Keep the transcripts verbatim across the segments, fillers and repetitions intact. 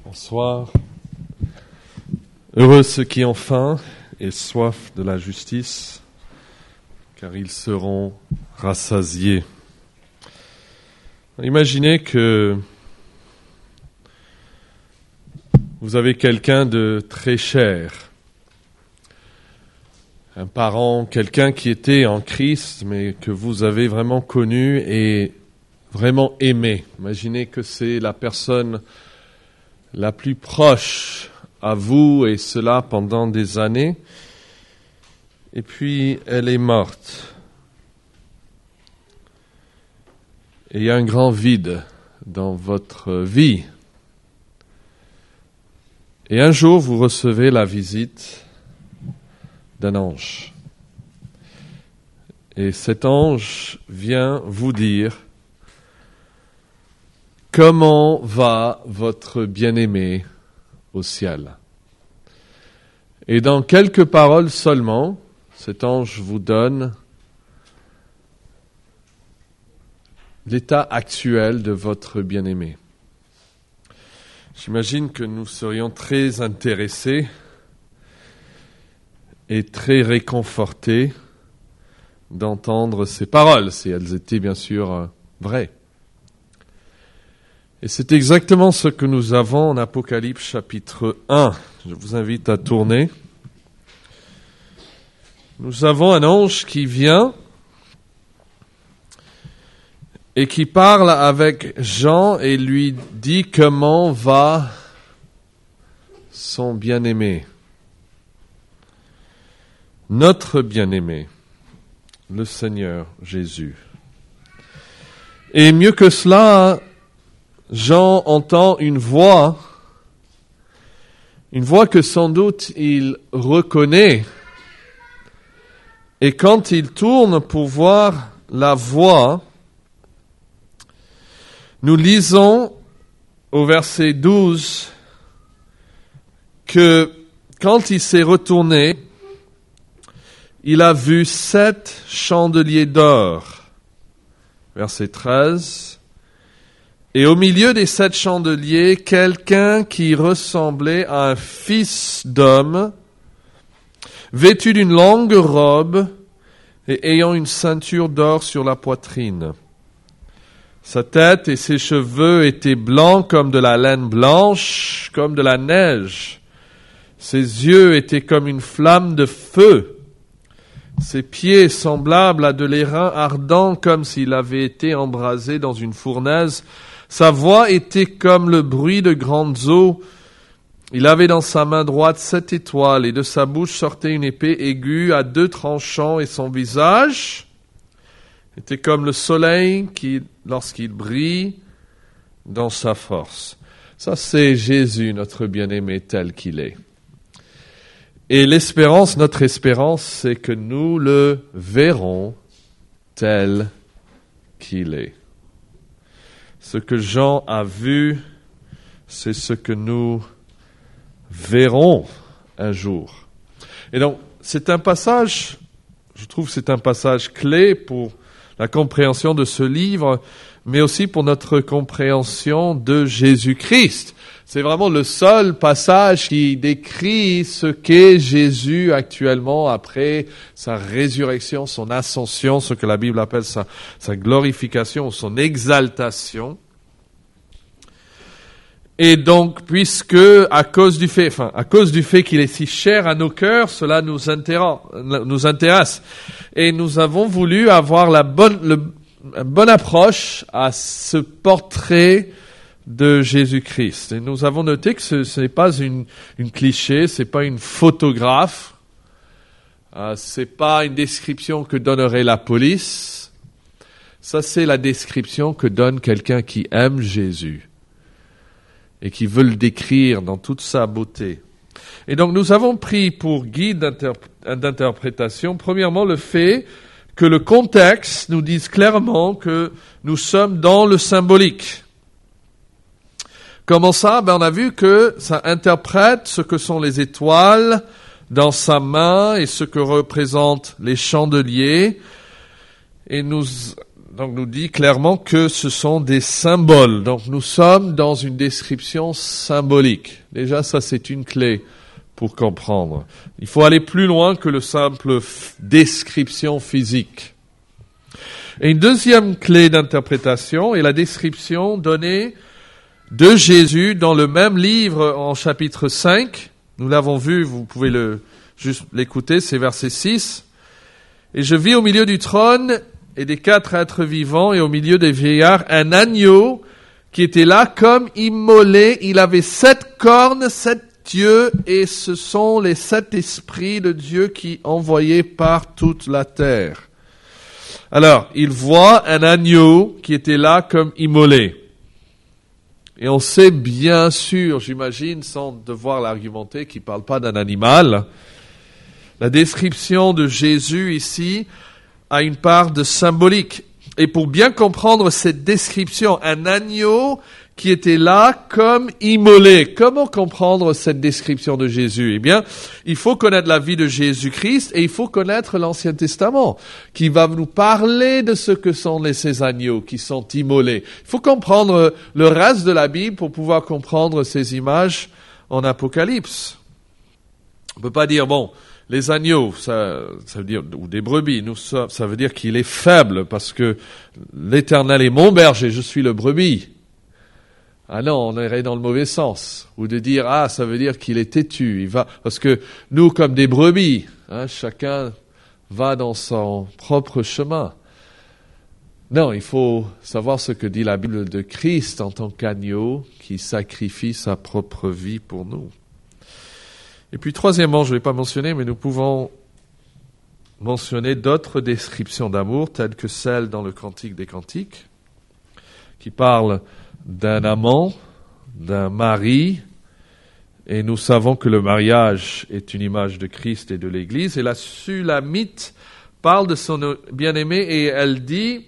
Bonsoir. Heureux ceux qui ont faim et soif de la justice, car ils seront rassasiés. Imaginez que vous avez quelqu'un de très cher, un parent, quelqu'un qui était en Christ, mais que vous avez vraiment connu et vraiment aimé. Imaginez que c'est la personne la plus proche à vous, et cela pendant des années, et puis elle est morte. Et il y a un grand vide dans votre vie. Et un jour, vous recevez la visite d'un ange. Et cet ange vient vous dire: comment va votre bien-aimé au ciel? Et dans quelques paroles seulement, cet ange vous donne l'état actuel de votre bien-aimé. J'imagine que nous serions très intéressés et très réconfortés d'entendre ces paroles, si elles étaient bien sûr vraies. Et c'est exactement ce que nous avons en Apocalypse chapitre un. Je vous invite à tourner. Nous avons un ange qui vient et qui parle avec Jean et lui dit comment va son bien-aimé. Notre bien-aimé, le Seigneur Jésus. Et mieux que cela, Jean entend une voix, une voix que sans doute il reconnaît. Et quand il tourne pour voir la voix, nous lisons au verset douze que quand il s'est retourné, il a vu sept chandeliers d'or. Verset treize. Et au milieu des sept chandeliers, quelqu'un qui ressemblait à un fils d'homme, vêtu d'une longue robe et ayant une ceinture d'or sur la poitrine. Sa tête et ses cheveux étaient blancs comme de la laine blanche, comme de la neige. Ses yeux étaient comme une flamme de feu. Ses pieds semblables à de l'airain ardent, comme s'il avait été embrasé dans une fournaise. Sa voix était comme le bruit de grandes eaux. Il avait dans sa main droite sept étoiles, et de sa bouche sortait une épée aiguë à deux tranchants, et son visage était comme le soleil qui, lorsqu'il brille dans sa force. Ça, c'est Jésus, notre bien-aimé, tel qu'il est. Et l'espérance, notre espérance, c'est que nous le verrons tel qu'il est. Ce que Jean a vu, c'est ce que nous verrons un jour. Et donc, c'est un passage, je trouve que c'est un passage clé pour la compréhension de ce livre, mais aussi pour notre compréhension de Jésus-Christ. C'est vraiment le seul passage qui décrit ce qu'est Jésus actuellement après sa résurrection, son ascension, ce que la Bible appelle sa, sa glorification ou son exaltation. Et donc, puisque à cause du fait, enfin, à cause du fait qu'il est si cher à nos cœurs, cela nous intéresse, nous intéresse. Et nous avons voulu avoir la bonne, le, la bonne approche à ce portrait de Jésus-Christ. Et nous avons noté que ce, ce n'est pas une, une cliché, c'est pas une photographe, euh, c'est pas une description que donnerait la police. Ça, c'est la description que donne quelqu'un qui aime Jésus et qui veut le décrire dans toute sa beauté. Et donc, nous avons pris pour guide d'interp- d'interprétation, premièrement, le fait que le contexte nous dise clairement que nous sommes dans le symbolique. Comment ça? Ben, on a vu que ça interprète ce que sont les étoiles dans sa main et ce que représentent les chandeliers. Et nous donc nous dit clairement que ce sont des symboles. Donc nous sommes dans une description symbolique. Déjà, ça c'est une clé pour comprendre. Il faut aller plus loin que le simple f- description physique. Et une deuxième clé d'interprétation est la description donnée de Jésus dans le même livre en chapitre cinq. Nous l'avons vu, vous pouvez le, juste l'écouter, c'est verset six. Et je vis au milieu du trône et des quatre êtres vivants et au milieu des vieillards un agneau qui était là comme immolé. Il avait sept cornes, sept yeux et ce sont les sept esprits de Dieu qui envoyaient par toute la terre. Alors, il voit un agneau qui était là comme immolé. Et on sait bien sûr, j'imagine, sans devoir l'argumenter, qu'il ne parle pas d'un animal. La description de Jésus ici a une part de symbolique. Et pour bien comprendre cette description, un agneau qui était là comme immolé. Comment comprendre cette description de Jésus? Eh bien, il faut connaître la vie de Jésus-Christ et il faut connaître l'Ancien Testament qui va nous parler de ce que sont les, ces agneaux qui sont immolés. Il faut comprendre le reste de la Bible pour pouvoir comprendre ces images en Apocalypse. On ne peut pas dire, bon, les agneaux, ça, ça veut dire, ou des brebis, nous, ça, ça veut dire qu'il est faible parce que l'Éternel est mon berger, je suis le brebis. Ah non, on irait dans le mauvais sens. Ou de dire, ah, ça veut dire qu'il est têtu. Il va, parce que nous, comme des brebis, hein, chacun va dans son propre chemin. Non, il faut savoir ce que dit la Bible de Christ en tant qu'agneau qui sacrifie sa propre vie pour nous. Et puis, troisièmement, je ne l'ai pas mentionné, mais nous pouvons mentionner d'autres descriptions d'amour, telles que celle dans le Cantique des Cantiques, qui parle d'un amant, d'un mari, et nous savons que le mariage est une image de Christ et de l'Église. Et la Sulamite parle de son bien-aimé et elle dit,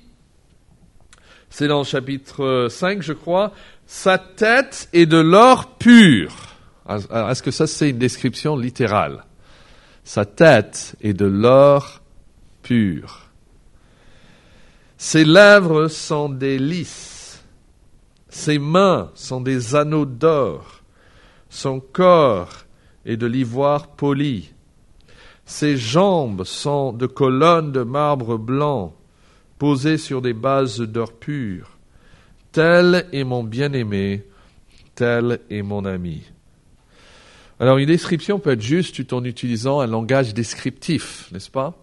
c'est dans le chapitre cinq, je crois, sa tête est de l'or pur. Alors, est-ce que ça, c'est une description littérale? Sa tête est de l'or pur. Ses lèvres sont des lys. Ses mains sont des anneaux d'or. Son corps est de l'ivoire poli. Ses jambes sont de colonnes de marbre blanc, posées sur des bases d'or pur. Tel est mon bien-aimé, tel est mon ami. Alors, une description peut être juste tout en utilisant un langage descriptif, n'est-ce pas?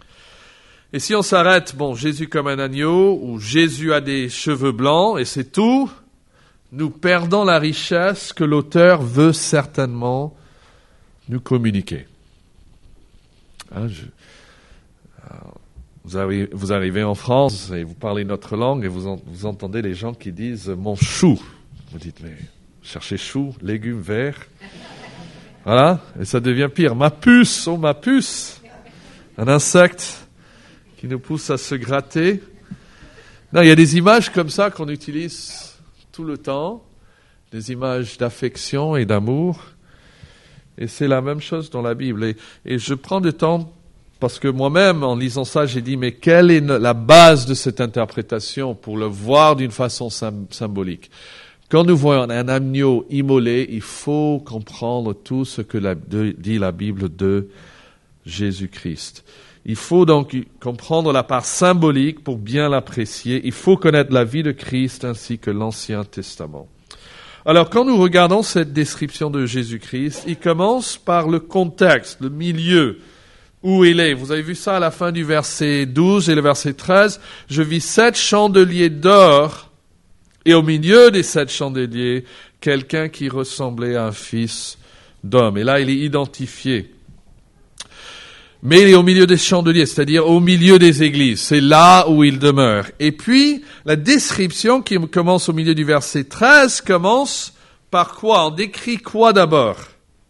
Et si on s'arrête, bon, Jésus comme un agneau, ou Jésus a des cheveux blancs, et c'est tout, nous perdons la richesse que l'auteur veut certainement nous communiquer. Hein, je, vous, arrivez, vous arrivez en France et vous parlez notre langue et vous, en, vous entendez les gens qui disent « mon chou ». Vous dites « mais cherchez chou, légumes verts ». Voilà, et ça devient pire. Ma puce, oh ma puce, un insecte qui nous pousse à se gratter. Non, il y a des images comme ça qu'on utilise tout le temps, des images d'affection et d'amour. Et c'est la même chose dans la Bible. Et, et je prends du temps parce que moi-même, en lisant ça, j'ai dit, mais quelle est la base de cette interprétation pour le voir d'une façon symbolique? Quand nous voyons un agneau immolé, il faut comprendre tout ce que la, de, dit la Bible de Jésus-Christ. Il faut donc comprendre la part symbolique pour bien l'apprécier. Il faut connaître la vie de Christ ainsi que l'Ancien Testament. Alors, quand nous regardons cette description de Jésus-Christ, il commence par le contexte, le milieu où il est. Vous avez vu ça à la fin du verset douze et le verset treize. Je vis sept chandeliers d'or. Et au milieu des sept chandeliers, quelqu'un qui ressemblait à un fils d'homme. Et là, il est identifié. Mais il est au milieu des chandeliers, c'est-à-dire au milieu des églises. C'est là où il demeure. Et puis, la description qui commence au milieu du verset treize commence par quoi? On décrit quoi d'abord?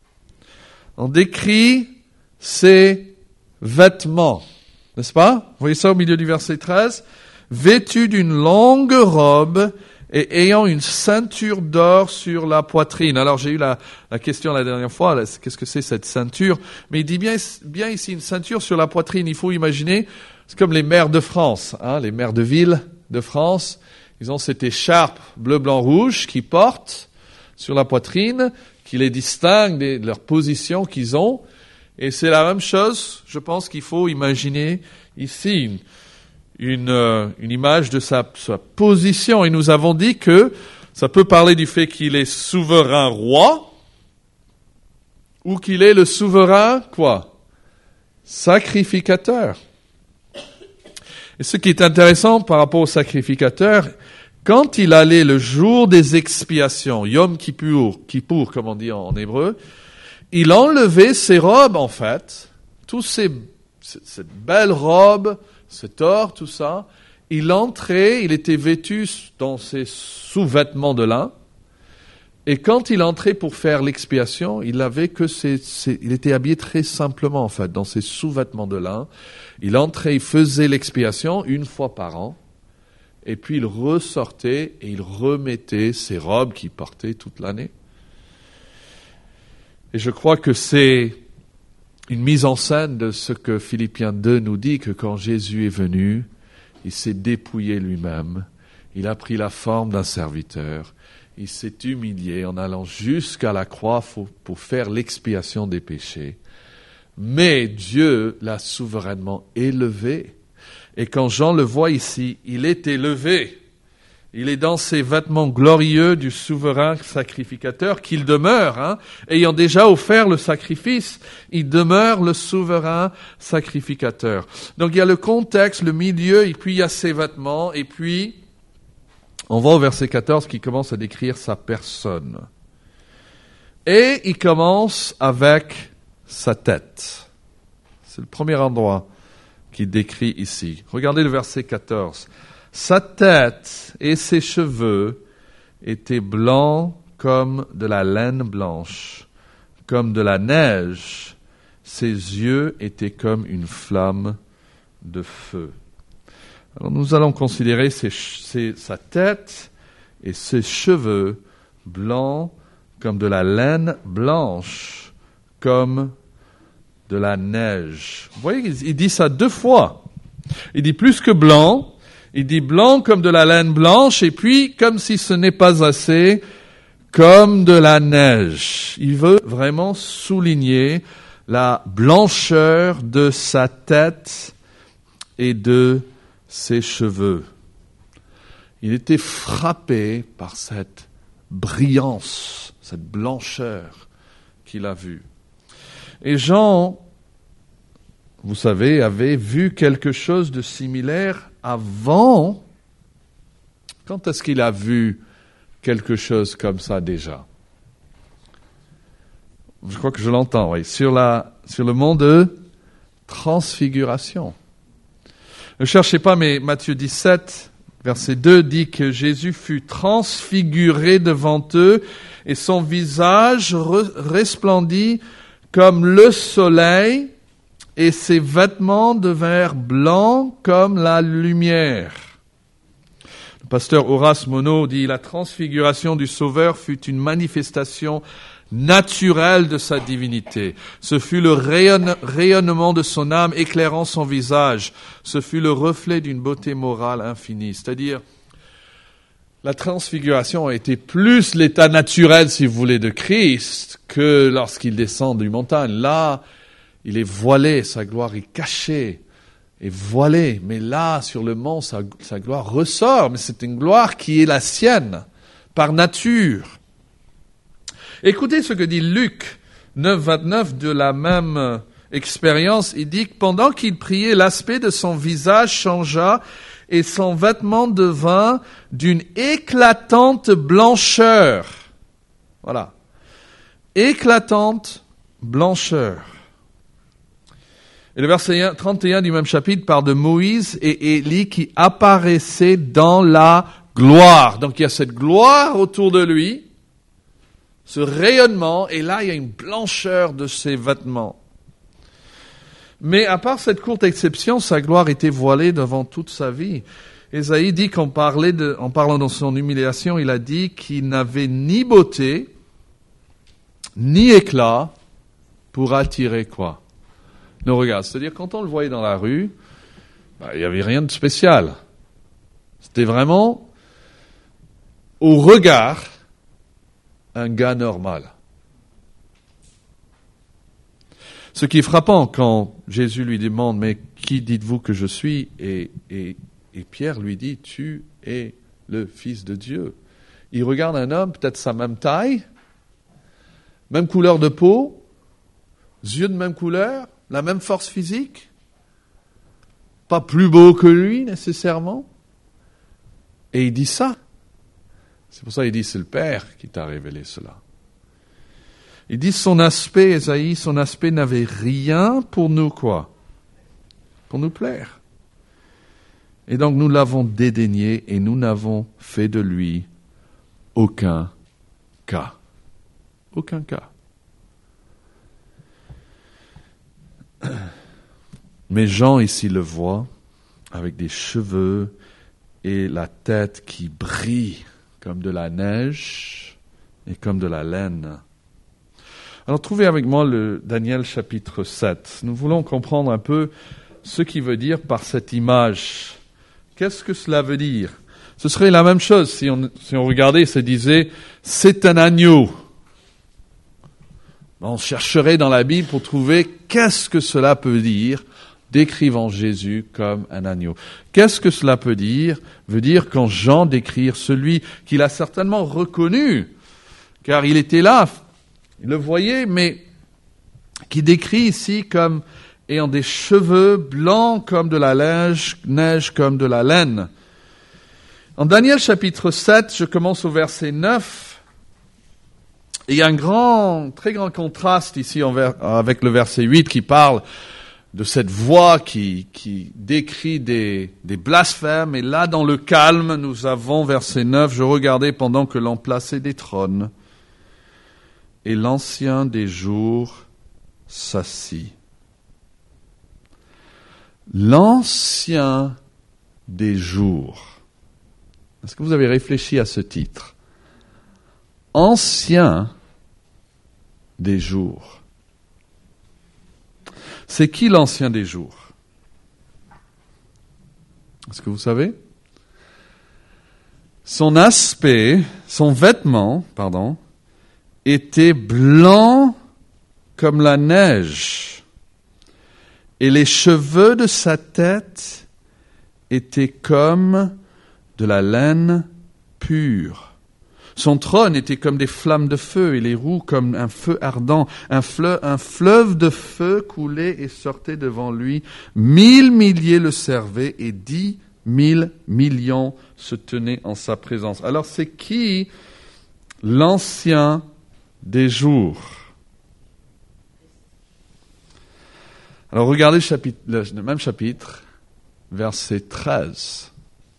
On décrit ses vêtements. N'est-ce pas? Vous voyez ça au milieu du verset treize? Vêtu d'une longue robe et ayant une ceinture d'or sur la poitrine. Alors j'ai eu la, la question la dernière fois, là, qu'est-ce que c'est cette ceinture? Mais il dit bien, bien ici une ceinture sur la poitrine. Il faut imaginer C'est comme les maires de France, hein, les maires de ville de France. Ils ont cette écharpe bleu, blanc, rouge qu'ils portent sur la poitrine, qui les distingue de leur position qu'ils ont. Et c'est la même chose, je pense qu'il faut imaginer ici une, une, euh, une image de sa, sa position. Et nous avons dit que ça peut parler du fait qu'il est souverain roi ou qu'il est le souverain, quoi? Sacrificateur. Et ce qui est intéressant par rapport au sacrificateur, quand il allait le jour des expiations, Yom Kippour, Kippour comme on dit en hébreu, il enlevait ses robes en fait, tous ces, cette belle robe, cet or, tout ça, il entrait, il était vêtu dans ses sous-vêtements de lin, et quand il entrait pour faire l'expiation, il avait que ses, ses, il était habillé très simplement en fait, dans ses sous-vêtements de lin. Il entrait, il faisait l'expiation une fois par an, et puis il ressortait et il remettait ses robes qu'il portait toute l'année. Et je crois que c'est une mise en scène de ce que Philippiens deux nous dit, que quand Jésus est venu, il s'est dépouillé lui-même, il a pris la forme d'un serviteur, il s'est humilié en allant jusqu'à la croix pour faire l'expiation des péchés. Mais Dieu l'a souverainement élevé. Et quand Jean le voit ici, il est élevé. Il est dans ses vêtements glorieux du souverain sacrificateur qu'il demeure, hein, ayant déjà offert le sacrifice, il demeure le souverain sacrificateur. Donc il y a le contexte, le milieu, et puis il y a ses vêtements, et puis on va au verset quatorze qui commence à décrire sa personne. Et il commence avec sa tête. C'est le premier endroit qu'il décrit ici. Regardez le verset quatorze. Sa tête et ses cheveux étaient blancs comme de la laine blanche, comme de la neige. Ses yeux étaient comme une flamme de feu. Alors nous allons considérer ses, ses, sa tête et ses cheveux blancs comme de la laine blanche, comme de la neige. Vous voyez, il dit ça deux fois. Il dit plus que blanc, il dit blanc comme de la laine blanche, et puis, comme si ce n'est pas assez, comme de la neige. Il veut vraiment souligner la blancheur de sa tête et de ses cheveux. Il était frappé par cette brillance, cette blancheur qu'il a vue. Et Jean, vous savez, avait vu quelque chose de similaire avant. Quand est-ce qu'il a vu quelque chose comme ça déjà? Je crois que je l'entends, oui. Sur la, sur le mont de transfiguration. Ne cherchez pas, mais Matthieu dix-sept, verset deux, dit que Jésus fut transfiguré devant eux et son visage re- resplendit comme le soleil et ses vêtements devinrent blancs comme la lumière. Le pasteur Horace Monod dit « La transfiguration du Sauveur fut une manifestation naturelle de sa divinité. Ce fut le rayonne, rayonnement de son âme éclairant son visage. Ce fut le reflet d'une beauté morale infinie. » C'est-à-dire, la transfiguration a été plus l'état naturel, si vous voulez, de Christ que lorsqu'il descend du montagne. Là, il est voilé, sa gloire est cachée, est voilée. Mais là, sur le mont, sa, sa gloire ressort. Mais c'est une gloire qui est la sienne, par nature. Écoutez ce que dit Luc neuf, vingt-neuf de la même expérience. Il dit que pendant qu'il priait, l'aspect de son visage changea et son vêtement devint d'une éclatante blancheur. Voilà. Éclatante blancheur. Et le verset trente et un du même chapitre parle de Moïse et Élie qui apparaissaient dans la gloire. Donc il y a cette gloire autour de lui, ce rayonnement, et là il y a une blancheur de ses vêtements. Mais à part cette courte exception, sa gloire était voilée devant toute sa vie. Ésaïe dit qu'en parlait de, en parlant de son humiliation, il a dit qu'il n'avait ni beauté, ni éclat pour attirer quoi? Nos regards. C'est-à-dire, quand on le voyait dans la rue, bah, il n'y avait rien de spécial. C'était vraiment, au regard, un gars normal. Ce qui est frappant quand Jésus lui demande « Mais qui dites-vous que je suis ?» et, et, et Pierre lui dit « Tu es le Fils de Dieu. » Il regarde un homme, peut-être sa même taille, même couleur de peau, yeux de même couleur, la même force physique, pas plus beau que lui nécessairement. Et il dit ça. C'est pour ça qu'il dit c'est le Père qui t'a révélé cela. Il dit son aspect, Ésaïe, son aspect n'avait rien pour nous quoi ? Pour nous plaire. Et donc nous l'avons dédaigné et nous n'avons fait de lui aucun cas. Aucun cas. Mais Jean ici le voit avec des cheveux et la tête qui brille comme de la neige et comme de la laine. Alors trouvez avec moi le Daniel chapitre sept. Nous voulons comprendre un peu ce qu'il veut dire par cette image. Qu'est-ce que cela veut dire ? Ce serait la même chose si on, si on regardait et se disait « c'est un agneau ». On chercherait dans la Bible pour trouver qu'est-ce que cela peut dire, décrivant Jésus comme un agneau. Qu'est-ce que cela peut dire ? Veut dire quand Jean décrit celui qu'il a certainement reconnu, car il était là, il le voyait, mais qui décrit ici comme ayant des cheveux blancs comme de la neige, neige comme de la laine. En Daniel chapitre sept, je commence au verset neuf, et il y a un grand, très grand contraste ici avec le verset huit qui parle de cette voix qui, qui décrit des, des blasphèmes. Et là, dans le calme, nous avons verset neuf, « Je regardais pendant que l'on plaçait des trônes, et l'ancien des jours s'assit. » L'ancien des jours. Est-ce que vous avez réfléchi à ce titre ? Ancien des jours. C'est qui l'ancien des jours ? Est-ce que vous savez ? Son aspect, son vêtement, pardon, était blanc comme la neige, et les cheveux de sa tête étaient comme de la laine pure. Son trône était comme des flammes de feu et les roues comme un feu ardent. Un fleuve, un fleuve de feu coulait et sortait devant lui. Mille milliers le servaient et dix mille millions se tenaient en sa présence. Alors c'est qui l'ancien des jours ? Alors regardez le, chapitre, le même chapitre, verset treize.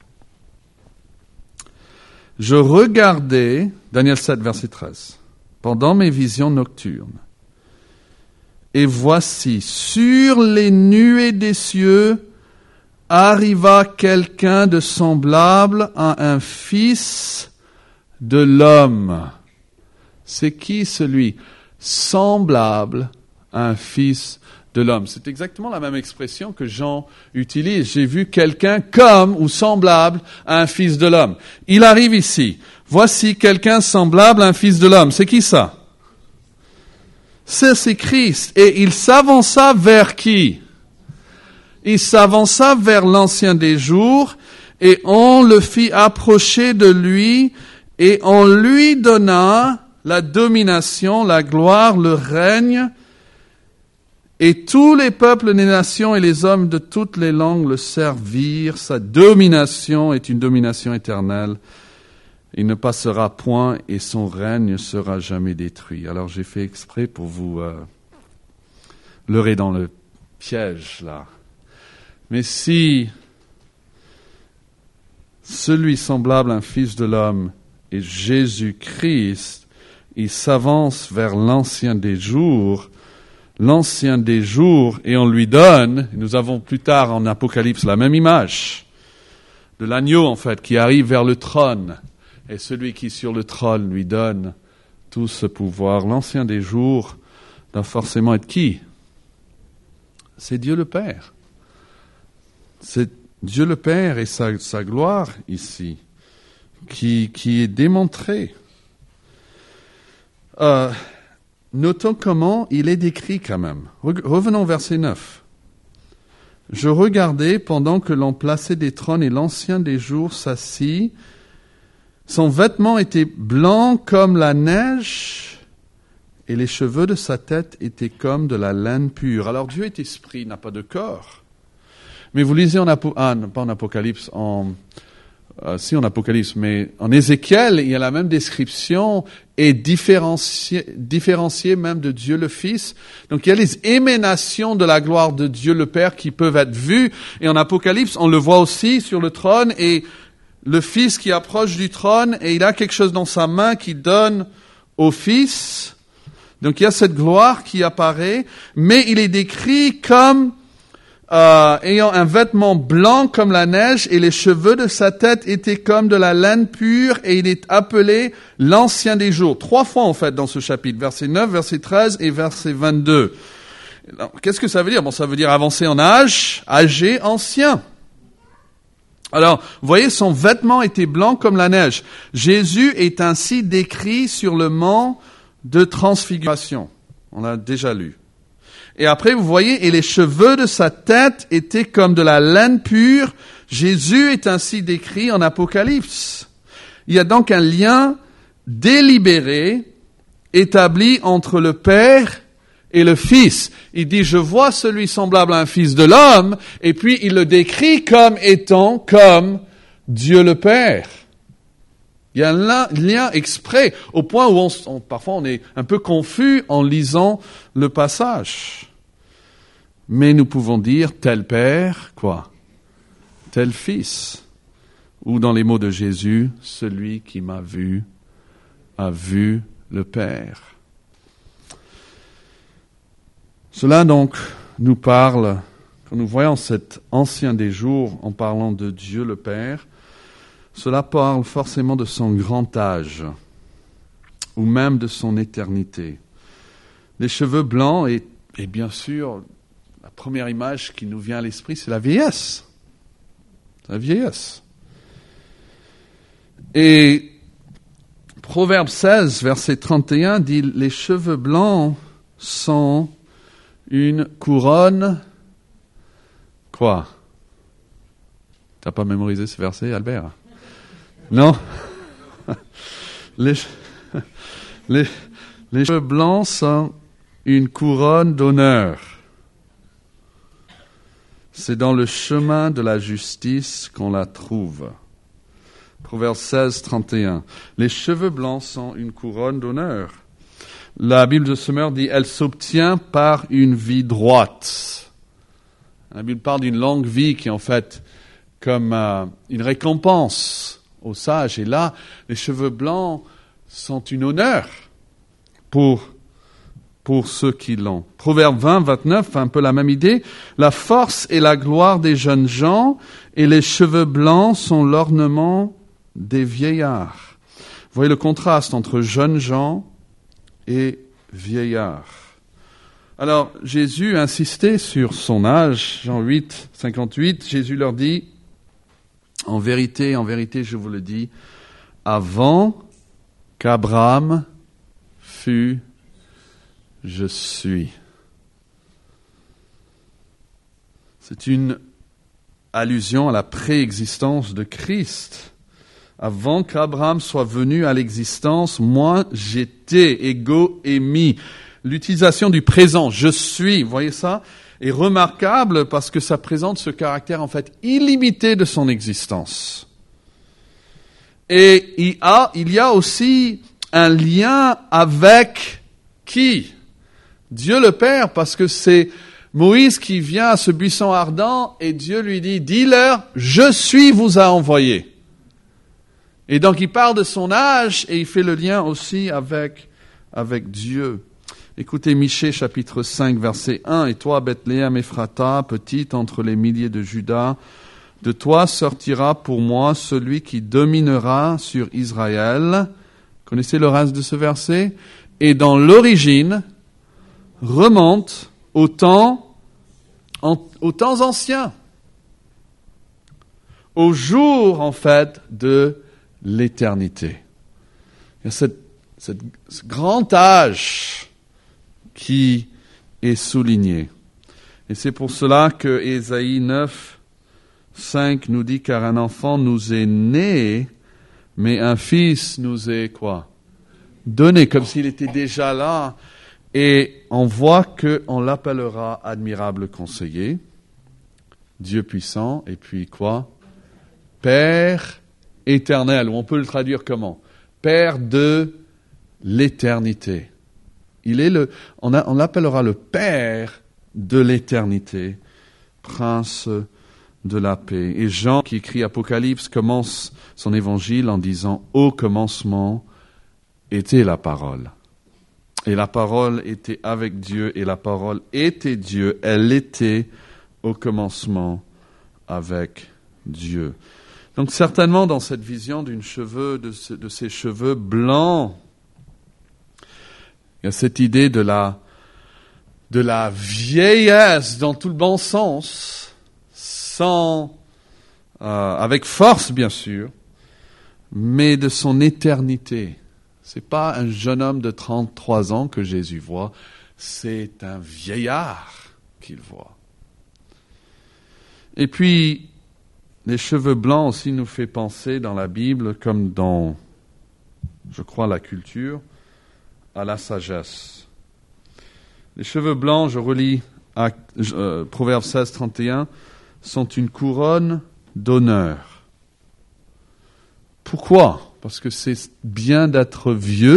Je regardais, Daniel sept, verset treize, pendant mes visions nocturnes, et voici, sur les nuées des cieux, arriva quelqu'un de semblable à un fils de l'homme. C'est qui celui ? Semblable à un fils de l'homme. C'est exactement la même expression que Jean utilise. J'ai vu quelqu'un comme ou semblable à un fils de l'homme. Il arrive ici. Voici quelqu'un semblable à un fils de l'homme. C'est qui ça ? C'est, c'est Christ. Et il s'avança vers qui ? Il s'avança vers l'ancien des jours et on le fit approcher de lui et on lui donna la domination, la gloire, le règne. Et tous les peuples, les nations et les hommes de toutes les langues le servirent. Sa domination est une domination éternelle. Il ne passera point et son règne ne sera jamais détruit. Alors j'ai fait exprès pour vous euh, leurrer dans le piège là. Mais si celui semblable à un fils de l'homme est Jésus-Christ, il s'avance vers l'ancien des jours, l'ancien des jours, et on lui donne, nous avons plus tard en Apocalypse la même image, de l'agneau en fait, qui arrive vers le trône, et celui qui est sur le trône lui donne tout ce pouvoir. L'ancien des jours doit forcément être qui ? C'est Dieu le Père. c'est Dieu le Père et sa, sa gloire ici qui, qui est démontrée. Euh, notons comment il est décrit quand même. Revenons au verset neuf. « Je regardais pendant que l'on plaçait des trônes et l'ancien des jours s'assit. Son vêtement était blanc comme la neige et les cheveux de sa tête étaient comme de la laine pure. » Alors Dieu est esprit, n'a pas de corps. Mais vous lisez en, Apo- ah, pas en Apocalypse, en, euh, si en Apocalypse, mais en Ézéchiel, il y a la même description et différenciée, différenciée même de Dieu le Fils. Donc il y a les émanations de la gloire de Dieu le Père qui peuvent être vues. Et en Apocalypse, on le voit aussi sur le trône et le Fils qui approche du trône et il a quelque chose dans sa main qui donne au Fils. Donc il y a cette gloire qui apparaît, mais il est décrit comme Euh, ayant un vêtement blanc comme la neige et les cheveux de sa tête étaient comme de la laine pure et il est appelé l'ancien des jours. Trois fois en fait dans ce chapitre, verset neuf, verset treize et verset vingt-deux. Alors, qu'est-ce que ça veut dire? Bon, ça veut dire avancé en âge, âgé, ancien. Alors, vous voyez, son vêtement était blanc comme la neige. Jésus est ainsi décrit sur le mont de transfiguration. On l'a déjà lu. Et après, vous voyez, et les cheveux de sa tête étaient comme de la laine pure. Jésus est ainsi décrit en Apocalypse. Il y a donc un lien délibéré établi entre le Père et le Fils. Il dit, je vois celui semblable à un fils de l'homme, et puis il le décrit comme étant comme Dieu le Père. Il y a un lien exprès, au point où on, on, parfois on est un peu confus en lisant le passage. Mais nous pouvons dire tel Père, quoi? Tel Fils. Ou dans les mots de Jésus, celui qui m'a vu a vu le Père. Cela donc nous parle, quand nous voyons cet ancien des jours en parlant de Dieu le Père, cela parle forcément de son grand âge, ou même de son éternité. Les cheveux blancs, et, et bien sûr, la première image qui nous vient à l'esprit, c'est la vieillesse. La vieillesse. Et Proverbe seize, verset trente et un, dit « Les cheveux blancs sont une couronne... » Quoi? T'as pas mémorisé ce verset, Albert? Non? les, les, les cheveux blancs sont une couronne d'honneur. C'est dans le chemin de la justice qu'on la trouve. Proverbe seize, trente et un. Les cheveux blancs sont une couronne d'honneur. La Bible de Sommer dit, elle s'obtient par une vie droite. La Bible parle d'une longue vie qui est en fait comme euh, une récompense aux sages. Et là, les cheveux blancs sont une honneur pour, pour ceux qui l'ont. Proverbe vingt, vingt-neuf, un peu la même idée. La force et la gloire des jeunes gens, et les cheveux blancs sont l'ornement des vieillards. Vous voyez le contraste entre jeunes gens et vieillards. Alors, Jésus insistait sur son âge. Jean huit, cinquante-huit, Jésus leur dit, « En vérité, en vérité, je vous le dis, avant qu'Abraham fût, je suis. » C'est une allusion à la préexistence de Christ. Avant qu'Abraham soit venu à l'existence, moi j'étais, ego émis. L'utilisation du présent, je suis, vous voyez ça, est remarquable parce que ça présente ce caractère en fait illimité de son existence. Et il, a, il y a aussi un lien avec qui? Dieu le Père, parce que c'est Moïse qui vient à ce buisson ardent et Dieu lui dit, dis-leur, je suis vous a envoyé. Et donc il parle de son âge et il fait le lien aussi avec, avec Dieu. Écoutez Michée chapitre cinq verset un, « Et toi Bethléem Ephrata, petite entre les milliers de Juda, de toi sortira pour moi celui qui dominera sur Israël. » Connaissez le reste de ce verset? Et dans l'origine, remonte aux temps, en, aux temps anciens. au jour, en fait, de l'éternité. Il y a cette, cette, ce grand âge qui est souligné. Et c'est pour cela que Ésaïe neuf, cinq nous dit « Car un enfant nous est né, mais un fils nous est quoi ? Donné », comme s'il était déjà là. Et on voit qu'on l'appellera admirable conseiller, Dieu puissant, et puis quoi ? Père éternel, ou on peut le traduire comment ? Père de l'éternité. Il est le, on, a, on l'appellera le Père de l'éternité, Prince de la paix. Et Jean, qui écrit Apocalypse, commence son évangile en disant « Au commencement était la parole. Et la parole était avec Dieu, et la parole était Dieu. Elle était au commencement avec Dieu. » Donc certainement dans cette vision d'une cheveux, de, ce, de ces cheveux blancs, il y a cette idée de la, de la vieillesse dans tout le bon sens, sans, euh, avec force bien sûr, mais de son éternité. C'est pas un jeune homme de trente-trois ans que Jésus voit, c'est un vieillard qu'il voit. Et puis, les cheveux blancs aussi nous fait penser dans la Bible, comme dans, je crois, la culture, à la sagesse. Les cheveux blancs, je relis acte, euh, Proverbe seize, trente et un, sont une couronne d'honneur. Pourquoi ? Parce que c'est bien d'être vieux ?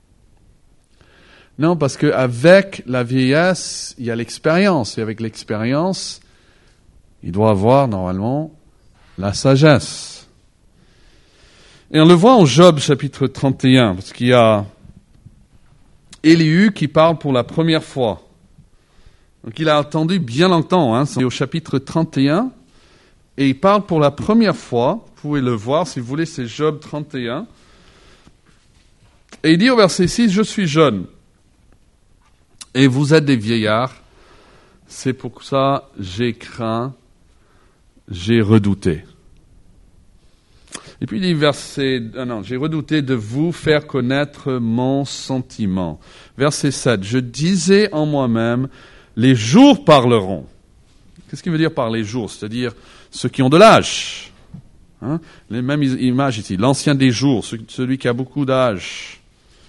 Non, parce qu'avec la vieillesse, il y a l'expérience. Et avec l'expérience, il doit avoir normalement la sagesse. Et on le voit en Job chapitre trente et un, parce qu'il y a Élihu qui parle pour la première fois. Donc il a attendu bien longtemps, hein, c'est au chapitre trente et un, et il parle pour la première fois, vous pouvez le voir si vous voulez, c'est Job trente et un. Et il dit au verset six, « Je suis jeune, et vous êtes des vieillards, c'est pour ça j'ai craint, j'ai redouté. » Et puis il dit verset, ah non, j'ai redouté de vous faire connaître mon sentiment. Verset sept, je disais en moi-même, les jours parleront. Qu'est-ce qu'il veut dire par les jours ? C'est-à-dire ceux qui ont de l'âge. Hein ? Les mêmes images ici, l'ancien des jours, celui qui a beaucoup d'âge.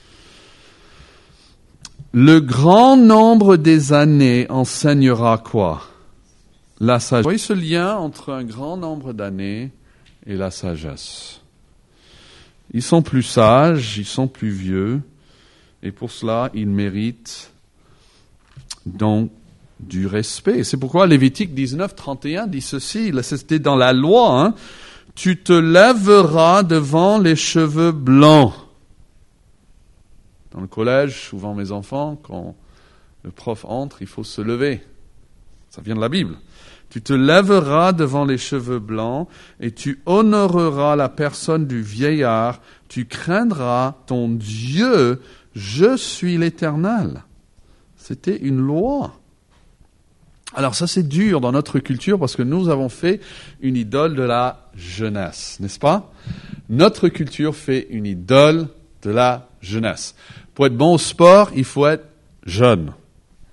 Le grand nombre des années enseignera quoi ? La sagesse. Vous voyez ce lien entre un grand nombre d'années et la sagesse. Ils sont plus sages, ils sont plus vieux, et pour cela, ils méritent donc du respect. C'est pourquoi Lévitique dix-neuf, trente et un dit ceci, c'était dans la loi, hein, « Tu te lèveras devant les cheveux blancs. » Dans le collège, souvent mes enfants, quand le prof entre, il faut se lever. Ça vient de la Bible. Tu te lèveras devant les cheveux blancs et tu honoreras la personne du vieillard. Tu craindras ton Dieu. Je suis l'Éternel. C'était une loi. Alors ça c'est dur dans notre culture parce que nous avons fait une idole de la jeunesse, n'est-ce pas ? Notre culture fait une idole de la jeunesse. Pour être bon au sport, il faut être jeune. Hein ?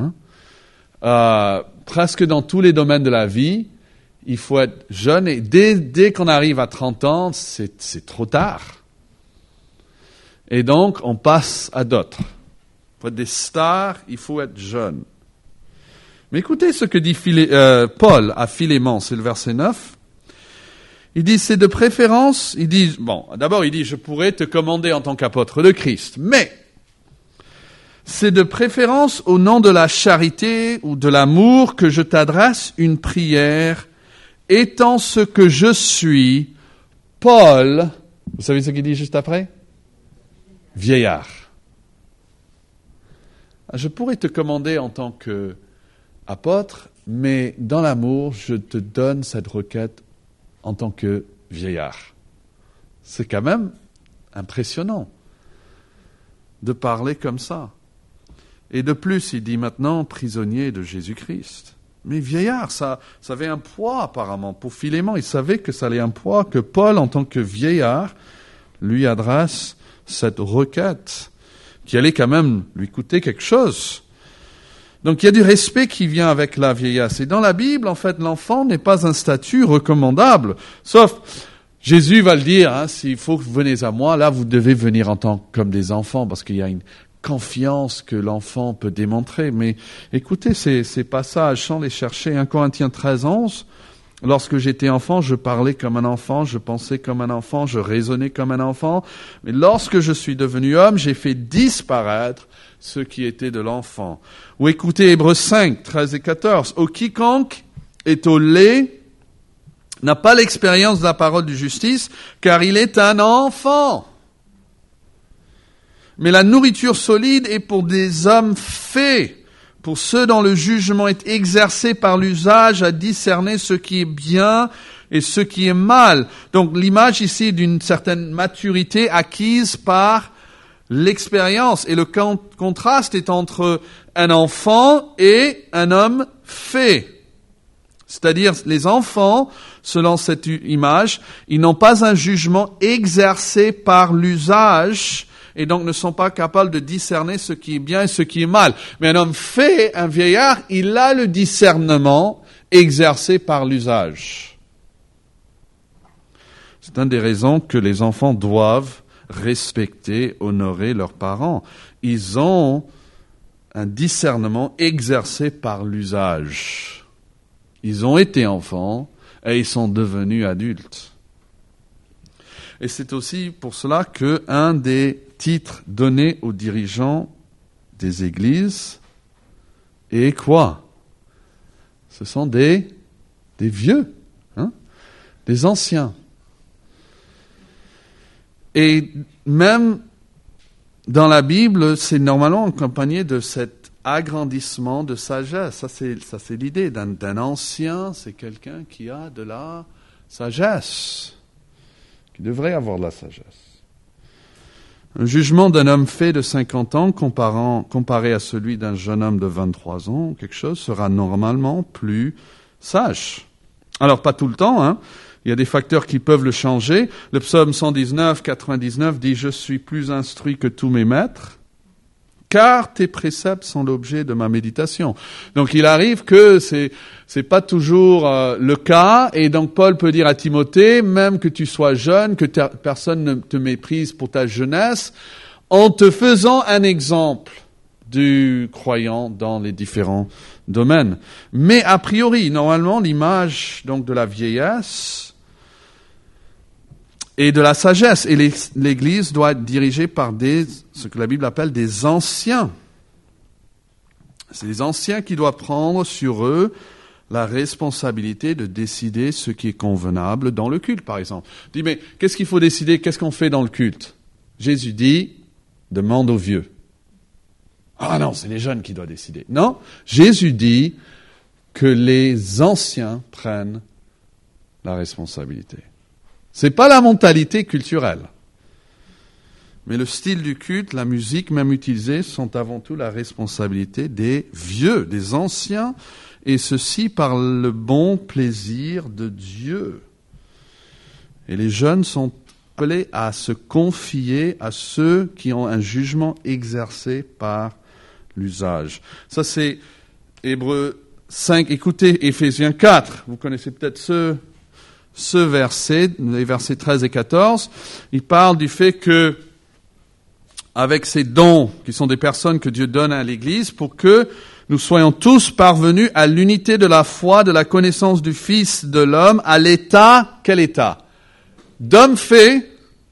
Euh, presque dans tous les domaines de la vie, il faut être jeune et dès, dès qu'on arrive à trente ans, c'est, c'est trop tard. Et donc, on passe à d'autres. Pour être des stars, il faut être jeune. Mais écoutez ce que dit Philé, euh, Paul à Philémon, c'est le verset neuf. Il dit, c'est de préférence, il dit, bon, d'abord il dit, je pourrais te commander en tant qu'apôtre de Christ, mais c'est de préférence au nom de la charité ou de l'amour que je t'adresse une prière, étant ce que je suis, Paul, vous savez ce qu'il dit juste après ? Vieillard. Je pourrais te commander en tant qu'apôtre, mais dans l'amour, je te donne cette requête en tant que vieillard. C'est quand même impressionnant de parler comme ça. Et de plus, il dit maintenant prisonnier de Jésus-Christ. Mais vieillard, ça, ça avait un poids apparemment. Pour Philémon, il savait que ça avait un poids, que Paul, en tant que vieillard, lui adresse cette requête qui allait quand même lui coûter quelque chose. Donc il y a du respect qui vient avec la vieillesse. Et dans la Bible, en fait, l'enfant n'est pas un statut recommandable. Sauf, Jésus va le dire, hein, s'il faut que vous venez à moi, là vous devez venir en tant comme des enfants, parce qu'il y a une confiance que l'enfant peut démontrer. Mais écoutez ces, ces passages, sans les chercher. un Corinthiens treize, onze, lorsque j'étais enfant, je parlais comme un enfant, je pensais comme un enfant, je raisonnais comme un enfant. Mais lorsque je suis devenu homme, j'ai fait disparaître ce qui était de l'enfant. Ou écoutez Hébreux cinq, treize et quatorze. Ô quiconque est au lait n'a pas l'expérience de la parole de justice, car il est un enfant. Mais la nourriture solide est pour des hommes faits, pour ceux dont le jugement est exercé par l'usage à discerner ce qui est bien et ce qui est mal. Donc l'image ici d'une certaine maturité acquise par l'expérience. Et le contraste est entre un enfant et un homme fait. C'est-à-dire, les enfants, selon cette image, ils n'ont pas un jugement exercé par l'usage et donc ne sont pas capables de discerner ce qui est bien et ce qui est mal. Mais un homme fait, un vieillard, il a le discernement exercé par l'usage. C'est une des raisons que les enfants doivent respecter, honorer leurs parents. Ils ont un discernement exercé par l'usage. Ils ont été enfants et ils sont devenus adultes. Et c'est aussi pour cela qu'un des titres donnés aux dirigeants des églises est quoi? Ce sont des, des vieux, hein? Des anciens. Et même dans la Bible, c'est normalement accompagné de cet agrandissement de sagesse. Ça, c'est, ça, c'est l'idée d'un, d'un ancien, c'est quelqu'un qui a de la sagesse, qui devrait avoir de la sagesse. Un jugement d'un homme fait de cinquante ans comparant, comparé à celui d'un jeune homme de vingt-trois ans, quelque chose, sera normalement plus sage. Alors, pas tout le temps, hein. Il y a des facteurs qui peuvent le changer. Le psaume cent dix-neuf, quatre-vingt-dix-neuf dit « Je suis plus instruit que tous mes maîtres, car tes préceptes sont l'objet de ma méditation. » Donc il arrive que c'est c'est pas toujours euh, le cas, et donc Paul peut dire à Timothée, même que tu sois jeune, que ta, personne ne te méprise pour ta jeunesse, en te faisant un exemple du croyant dans les différents domaines. Mais a priori, normalement, l'image donc de la vieillesse et de la sagesse. Et l'Église doit être dirigée par des, ce que la Bible appelle des anciens. C'est les anciens qui doivent prendre sur eux la responsabilité de décider ce qui est convenable dans le culte, par exemple. Tu dis, mais qu'est-ce qu'il faut décider? Qu'est-ce qu'on fait dans le culte? Jésus dit, demande aux vieux. Ah non, c'est les jeunes qui doivent décider. Non, Jésus dit que les anciens prennent la responsabilité. C'est pas la mentalité culturelle. Mais le style du culte, la musique même utilisée, sont avant tout la responsabilité des vieux, des anciens, et ceci par le bon plaisir de Dieu. Et les jeunes sont appelés à se confier à ceux qui ont un jugement exercé par l'usage. Ça c'est Hébreux cinq. Écoutez Éphésiens quatre. Vous connaissez peut-être ce... Ce verset, les versets treize et quatorze, il parle du fait que, avec ces dons, qui sont des personnes que Dieu donne à l'Église, pour que nous soyons tous parvenus à l'unité de la foi, de la connaissance du Fils de l'homme, à l'état, quel état? D'homme fait,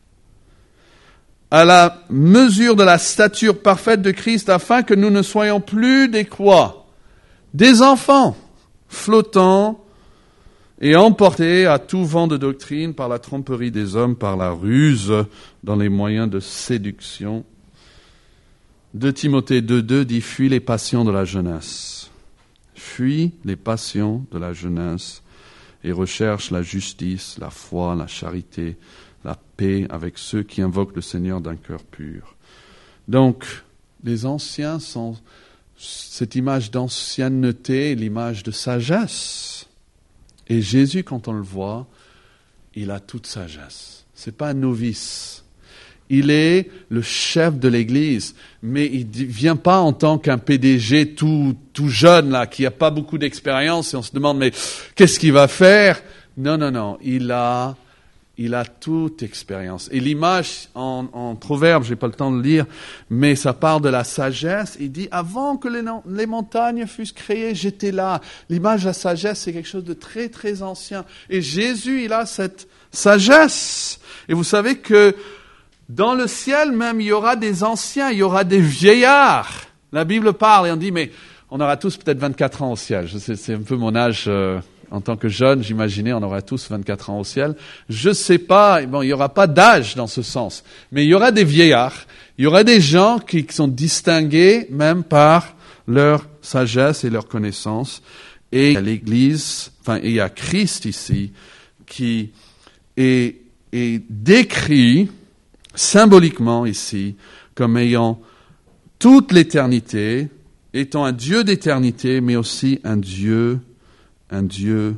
à la mesure de la stature parfaite de Christ, afin que nous ne soyons plus des quoi? Des enfants, flottants, et emportés à tout vent de doctrine par la tromperie des hommes, par la ruse, dans les moyens de séduction. deux Timothée deux deux dit « Fuis les passions de la jeunesse. Fuis les passions de la jeunesse et recherche la justice, la foi, la charité, la paix avec ceux qui invoquent le Seigneur d'un cœur pur. » Donc, les anciens sont cette image d'ancienneté, l'image de sagesse. Et Jésus, quand on le voit, il a toute sagesse. C'est pas un novice. Il est le chef de l'Église, mais il ne vient pas en tant qu'un P D G tout, tout jeune, là, qui n'a pas beaucoup d'expérience, et on se demande, mais qu'est-ce qu'il va faire? Non, non, non, il a, il a toute expérience. Et l'image en, en Proverbe, je n'ai pas le temps de le lire, mais ça part de la sagesse. Il dit, avant que les, les montagnes fussent créées, j'étais là. L'image de la sagesse, c'est quelque chose de très, très ancien. Et Jésus, il a cette sagesse. Et vous savez que dans le ciel même, il y aura des anciens, il y aura des vieillards. La Bible parle et on dit, mais on aura tous peut-être vingt-quatre ans au ciel. Je sais, c'est un peu mon âge euh, en tant que jeune, j'imaginais on aura tous vingt-quatre ans au ciel. Je sais pas, bon, il y aura pas d'âge dans ce sens, mais il y aura des vieillards. Il y aura des gens qui, qui sont distingués même par leur sagesse et leur connaissance. Et il y a l'Église, enfin, il y a Christ ici qui est, est décrit symboliquement ici, comme ayant toute l'éternité, étant un Dieu d'éternité, mais aussi un Dieu, un Dieu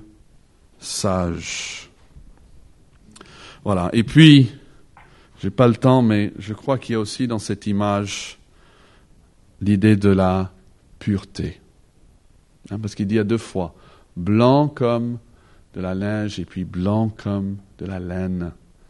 sage. Voilà. Et puis, j'ai pas le temps, mais je crois qu'il y a aussi dans cette image l'idée de la pureté. Hein, parce qu'il dit à deux fois, blanc comme de la neige et puis blanc comme de la laine.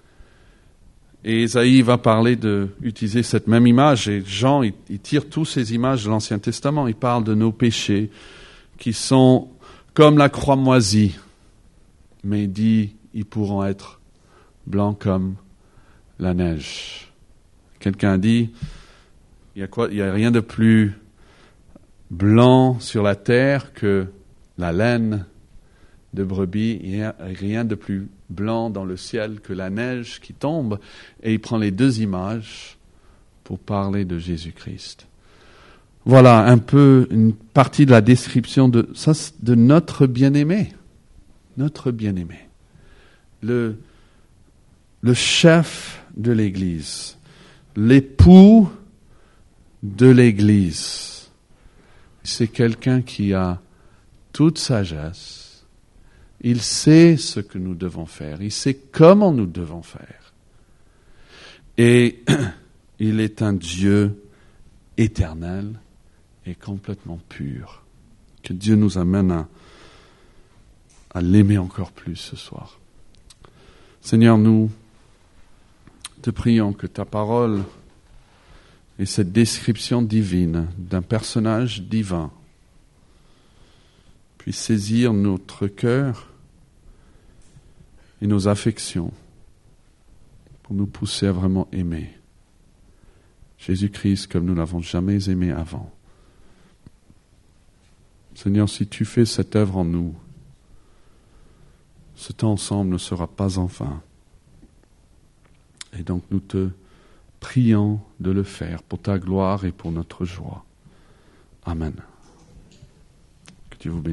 Et Ésaïe va parler de utiliser cette même image, et Jean, il, il tire toutes ces images de l'Ancien Testament. Il parle de nos péchés qui sont comme la croix moisie, mais il dit ils pourront être blancs comme la neige. Quelqu'un a dit il y a quoi, il y a rien de plus blanc sur la terre que la laine de brebis, il n'y a rien de plus blanc dans le ciel que la neige qui tombe. Et il prend les deux images pour parler de Jésus-Christ. Voilà un peu une partie de la description de, ça, de notre bien-aimé. Notre bien-aimé. Le, le chef de l'Église. L'époux de l'Église. C'est quelqu'un qui a toute sagesse. Il sait ce que nous devons faire. Il sait comment nous devons faire. Et il est un Dieu éternel et complètement pur. Que Dieu nous amène à, à l'aimer encore plus ce soir. Seigneur, nous te prions que ta parole et cette description divine d'un personnage divin puisse saisir notre cœur et nos affections pour nous pousser à vraiment aimer Jésus-Christ comme nous n'avons jamais aimé avant. Seigneur, si tu fais cette œuvre en nous, ce temps ensemble ne sera pas en vain. Et donc nous te prions de le faire pour ta gloire et pour notre joie. Amen. Que Dieu vous bénisse.